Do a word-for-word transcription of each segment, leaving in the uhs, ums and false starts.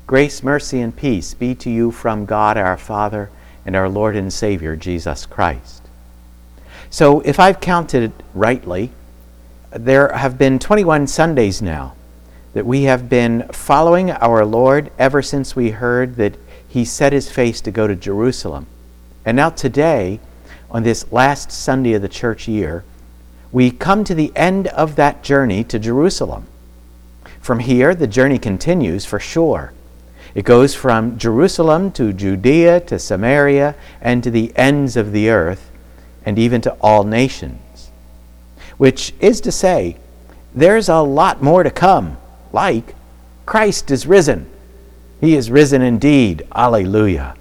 Grace, mercy, and peace be to you from God our Father and our Lord and Savior, Jesus Christ. So, if I've counted rightly, there have been twenty-one Sundays now that we have been following our Lord ever since we heard that he set his face to go to Jerusalem. And now today, on this last Sunday of the church year, we come to the end of that journey to Jerusalem. From here, the journey continues for sure. It goes from Jerusalem to Judea to Samaria and to the ends of the earth and even to all nations. Which is to say, there's a lot more to come, like Christ is risen. He is risen indeed. Alleluia.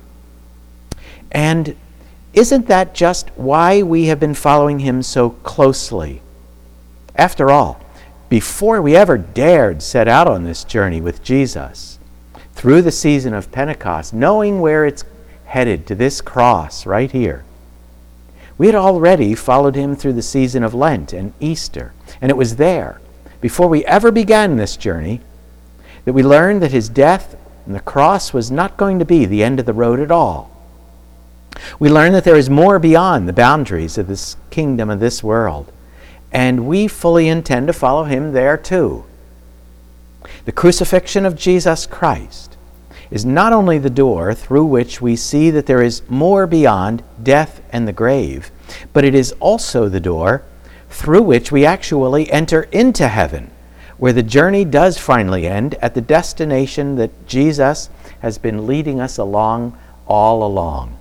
And isn't that just why we have been following him so closely? After all, before we ever dared set out on this journey with Jesus, through the season of Pentecost, knowing where it's headed to this cross right here, we had already followed him through the season of Lent and Easter. And it was there, before we ever began this journey, that we learned that his death on the cross was not going to be the end of the road at all. We learned that there is more beyond the boundaries of this kingdom of this world, and we fully intend to follow him there too. The crucifixion of Jesus Christ is not only the door through which we see that there is more beyond death and the grave, but it is also the door through which we actually enter into heaven, where the journey does finally end at the destination that Jesus has been leading us along all along.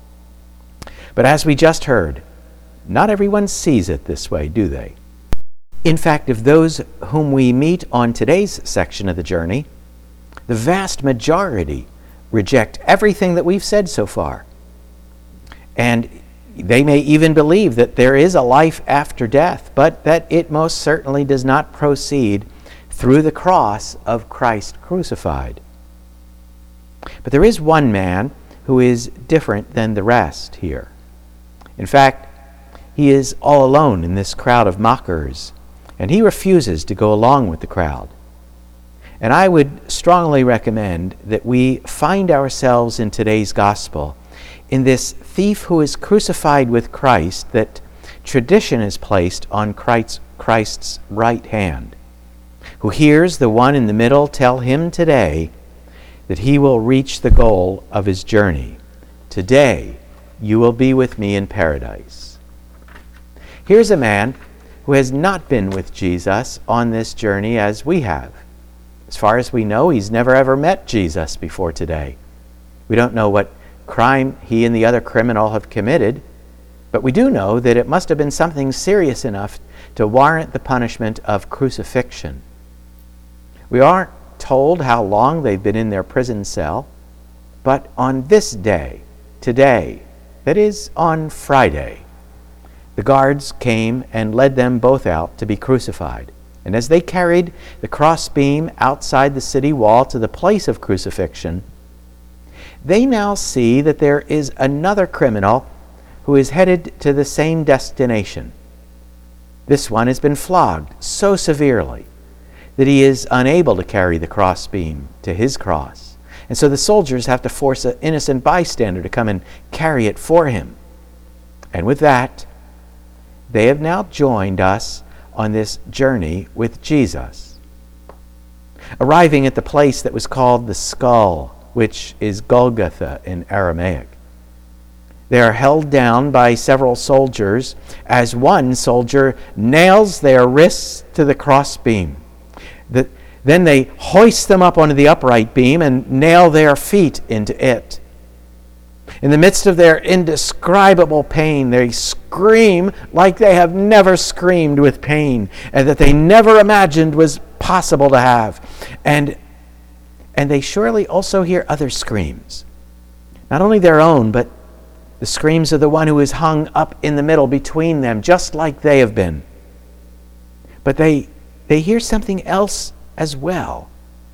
But as we just heard, not everyone sees it this way, do they? In fact, of those whom we meet on today's section of the journey, the vast majority reject everything that we've said so far. And they may even believe that there is a life after death, but that it most certainly does not proceed through the cross of Christ crucified. But there is one man who is different than the rest here. In fact, he is all alone in this crowd of mockers, and he refuses to go along with the crowd. And I would strongly recommend that we find ourselves in today's gospel in this thief who is crucified with Christ that tradition has placed on Christ's, Christ's right hand, who hears the one in the middle tell him today that he will reach the goal of his journey. Today, you will be with me in paradise. Here's a man who has not been with Jesus on this journey as we have. As far as we know, he's never ever met Jesus before today. We don't know what crime he and the other criminal have committed, but we do know that it must have been something serious enough to warrant the punishment of crucifixion. We aren't told how long they've been in their prison cell, but on this day, today, that is on Friday, the guards came and led them both out to be crucified. And as they carried the crossbeam outside the city wall to the place of crucifixion, they now see that there is another criminal who is headed to the same destination. This one has been flogged so severely that he is unable to carry the crossbeam to his cross. And so the soldiers have to force an innocent bystander to come and carry it for him. And with that, they have now joined us on this journey with Jesus. Arriving at the place that was called the Skull, which is Golgotha in Aramaic, they are held down by several soldiers as one soldier nails their wrists to the crossbeam. The, then they hoist them up onto the upright beam and nail their feet into it. In the midst of their indescribable pain, they scream like they have never screamed with pain, and that they never imagined was possible to have. And, and they surely also hear other screams, not only their own, but the screams of the one who is hung up in the middle between them, just like they have been. But they, they hear something else as well.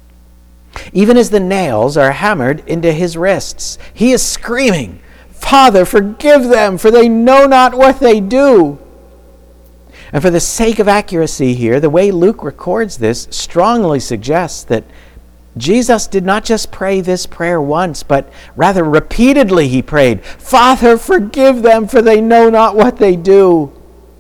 Even as the nails are hammered into his wrists, he is screaming, "Father, forgive them, for they know not what they do." And for the sake of accuracy here, the way Luke records this strongly suggests that Jesus did not just pray this prayer once, but rather repeatedly he prayed, "Father, forgive them, for they know not what they do."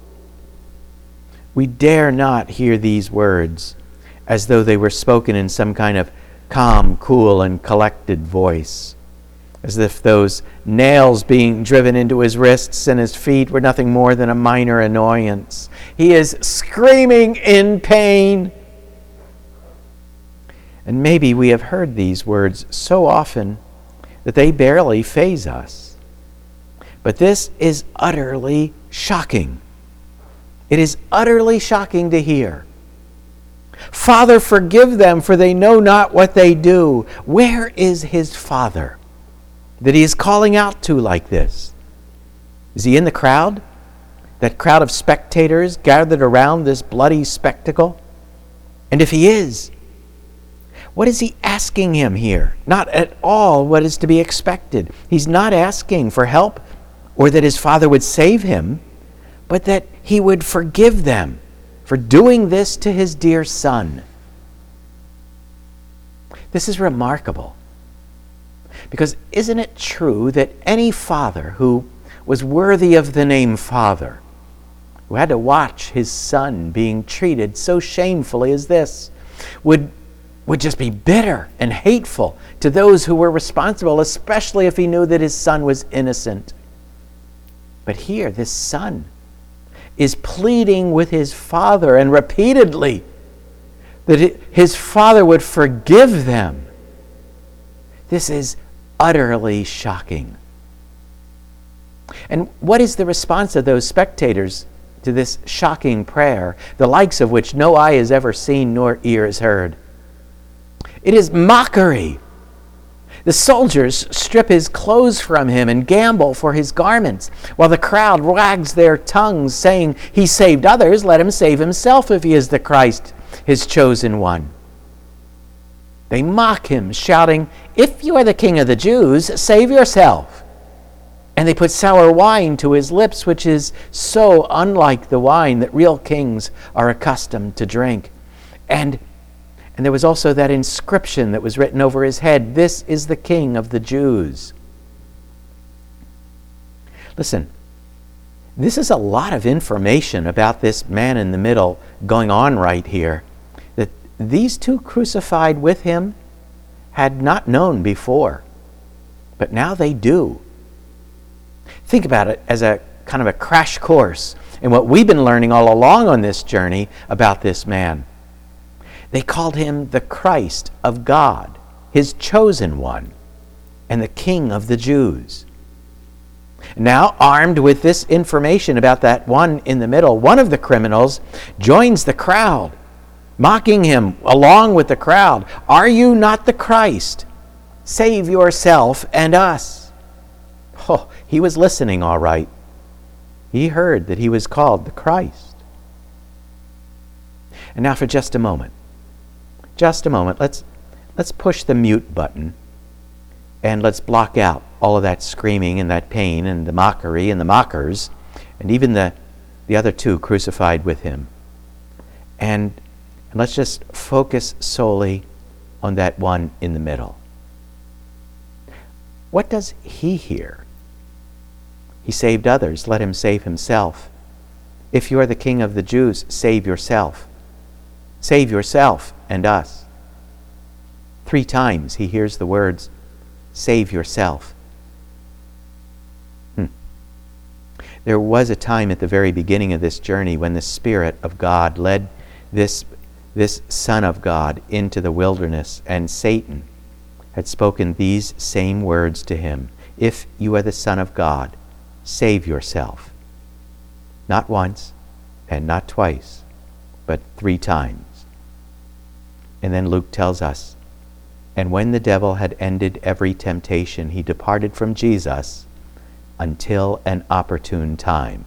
We dare not hear these words as though they were spoken in some kind of calm, cool, and collected voice, as if those nails being driven into his wrists and his feet were nothing more than a minor annoyance. He is screaming in pain. And maybe we have heard these words so often that they barely faze us. But this is utterly shocking. It is utterly shocking to hear. "Father, forgive them, for they know not what they do." Where is his Father that he is calling out to like this? Is he in the crowd? That crowd of spectators gathered around this bloody spectacle? And if he is, what is he asking him here? Not at all what is to be expected. He's not asking for help or that his Father would save him, but that he would forgive them for doing this to his dear Son. This is remarkable. Because isn't it true that any father who was worthy of the name Father, who had to watch his son being treated so shamefully as this, would would just be bitter and hateful to those who were responsible, especially if he knew that his son was innocent? But here, this son is pleading with his Father, and repeatedly, that his Father would forgive them. This is utterly shocking. And what is the response of those spectators to this shocking prayer, the likes of which no eye has ever seen nor ear has heard? It is mockery. The soldiers strip his clothes from him and gamble for his garments, while the crowd wags their tongues, saying, "He saved others, let him save himself if he is the Christ, his chosen one." They mock him, shouting, "If you are the King of the Jews, save yourself." And they put sour wine to his lips, which is so unlike the wine that real kings are accustomed to drink. And And there was also that inscription that was written over his head, "This is the King of the Jews." Listen, this is a lot of information about this man in the middle going on right here that these two crucified with him had not known before, but now they do. Think about it as a kind of a crash course in what we've been learning all along on this journey about this man. They called him the Christ of God, his chosen one, and the King of the Jews. Now, armed with this information about that one in the middle, one of the criminals joins the crowd, mocking him along with the crowd. "Are you not the Christ? Save yourself and us." Oh, he was listening all right. He heard that he was called the Christ. And now for just a moment. Just a moment, let's let's push the mute button and let's block out all of that screaming and that pain and the mockery and the mockers and even the, the other two crucified with him. And, and let's just focus solely on that one in the middle. What does he hear? He saved others, let him save himself. If you are the King of the Jews, save yourself. Save yourself and us. Three times he hears the words, "Save yourself." Hmm. There was a time at the very beginning of this journey when the Spirit of God led this, this Son of God into the wilderness, and Satan had spoken these same words to him. "If you are the Son of God, save yourself." Not once and not twice, but three times. And then Luke tells us, "And when the devil had ended every temptation, he departed from Jesus until an opportune time."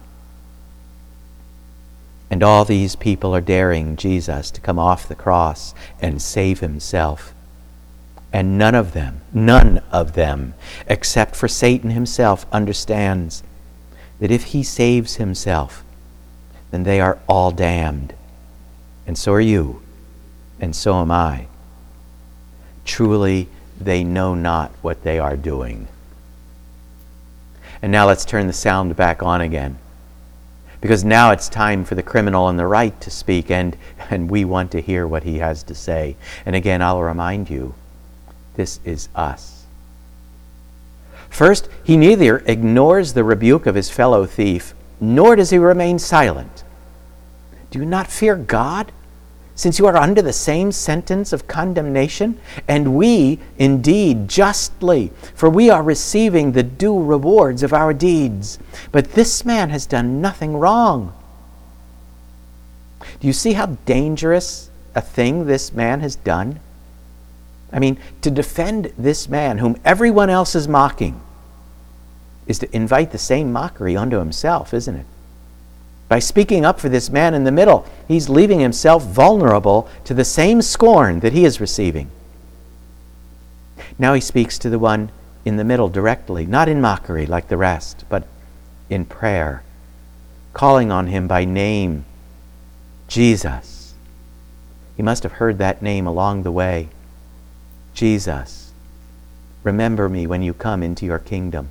And all these people are daring Jesus to come off the cross and save himself. And none of them, none of them, except for Satan himself, understands that if he saves himself, then they are all damned. And so are you. And so am I. Truly, they know not what they are doing. And now let's turn the sound back on again. Because now it's time for the criminal on the right to speak, and, and we want to hear what he has to say. And again, I'll remind you, this is us. First, he neither ignores the rebuke of his fellow thief, nor does he remain silent. Do you not fear God, since you are under the same sentence of condemnation? And we, indeed, justly, for we are receiving the due rewards of our deeds. But this man has done nothing wrong. Do you see how dangerous a thing this man has done? I mean, to defend this man whom everyone else is mocking is to invite the same mockery onto himself, isn't it? By speaking up for this man in the middle, he's leaving himself vulnerable to the same scorn that he is receiving. Now he speaks to the one in the middle directly, not in mockery like the rest, but in prayer, calling on him by name, Jesus. He must have heard that name along the way. Jesus, remember me when you come into your kingdom.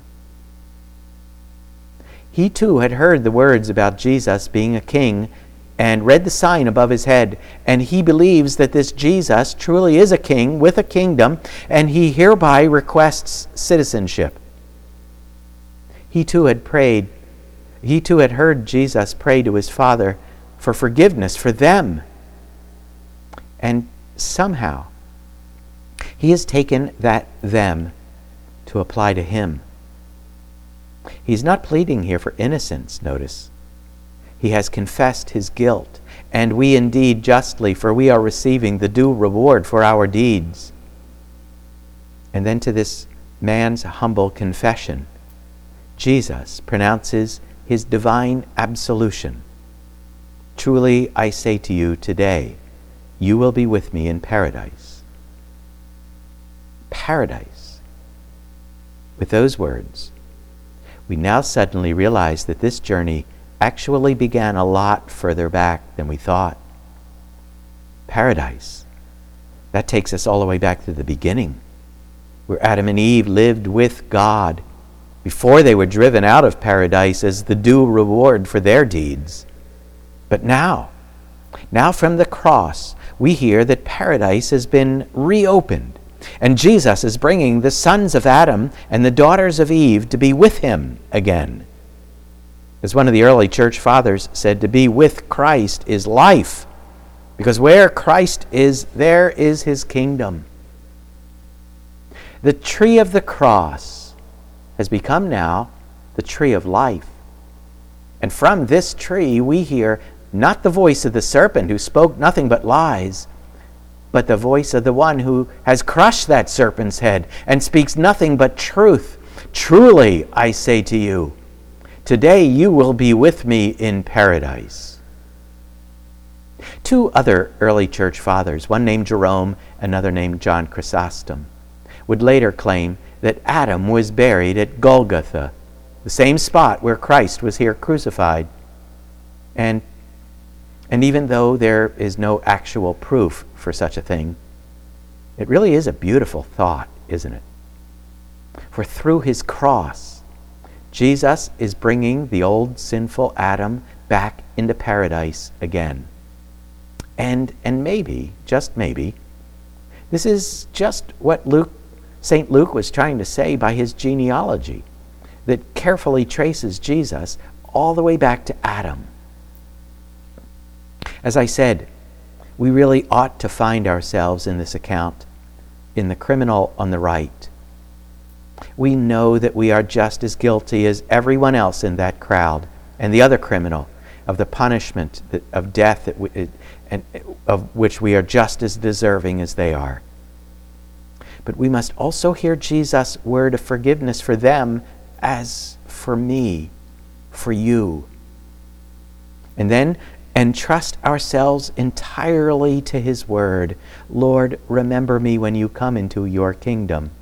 He too had heard the words about Jesus being a king and read the sign above his head, and he believes that this Jesus truly is a king with a kingdom, and he hereby requests citizenship. He too had prayed, he too had heard Jesus pray to his Father for forgiveness for them. And somehow, he has taken that them to apply to him. He's not pleading here for innocence, notice. He has confessed his guilt, and we indeed justly, for we are receiving the due reward for our deeds. And then to this man's humble confession, Jesus pronounces his divine absolution. Truly, I say to you today, you will be with me in paradise. Paradise. With those words, we now suddenly realize that this journey actually began a lot further back than we thought. Paradise. That takes us all the way back to the beginning, where Adam and Eve lived with God before they were driven out of paradise as the due reward for their deeds. But now, now from the cross, we hear that paradise has been reopened, and Jesus is bringing the sons of Adam and the daughters of Eve to be with him again. As one of the early church fathers said, to be with Christ is life, because where Christ is, there is his kingdom. The tree of the cross has become now the tree of life. And from this tree we hear not the voice of the serpent who spoke nothing but lies, but the voice of the one who has crushed that serpent's head and speaks nothing but truth. Truly, I say to you, today you will be with me in paradise. Two other early church fathers, one named Jerome, another named John Chrysostom, would later claim that Adam was buried at Golgotha, the same spot where Christ was here crucified. And And even though there is no actual proof for such a thing, it really is a beautiful thought, isn't it? For through his cross, Jesus is bringing the old sinful Adam back into paradise again. And, and maybe, just maybe, this is just what Luke, Saint Luke was trying to say by his genealogy that carefully traces Jesus all the way back to Adam. As I said, we really ought to find ourselves in this account in the criminal on the right. We know that we are just as guilty as everyone else in that crowd and the other criminal of the punishment that, of death that we, and of which we are just as deserving as they are. But we must also hear Jesus' word of forgiveness for them as for me, for you. And then entrust ourselves entirely to his word. Lord, remember me when you come into your kingdom.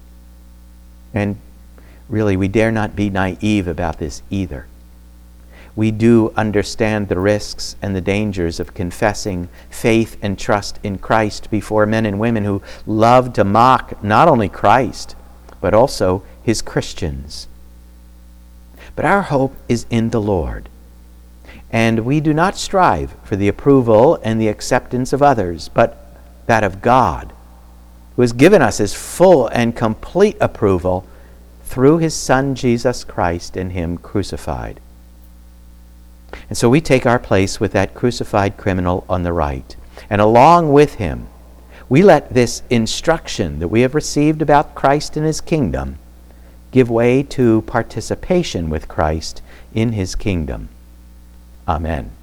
And really, we dare not be naive about this either. we do understand the risks and the dangers of confessing faith and trust in Christ before men and women who love to mock not only Christ, but also his Christians. But our hope is in the Lord, and we do not strive for the approval and the acceptance of others, but that of God, who has given us his full and complete approval through his Son Jesus Christ and him crucified. And so we take our place with that crucified criminal on the right, and along with him, we let this instruction that we have received about Christ and his kingdom give way to participation with Christ in his kingdom. Amen.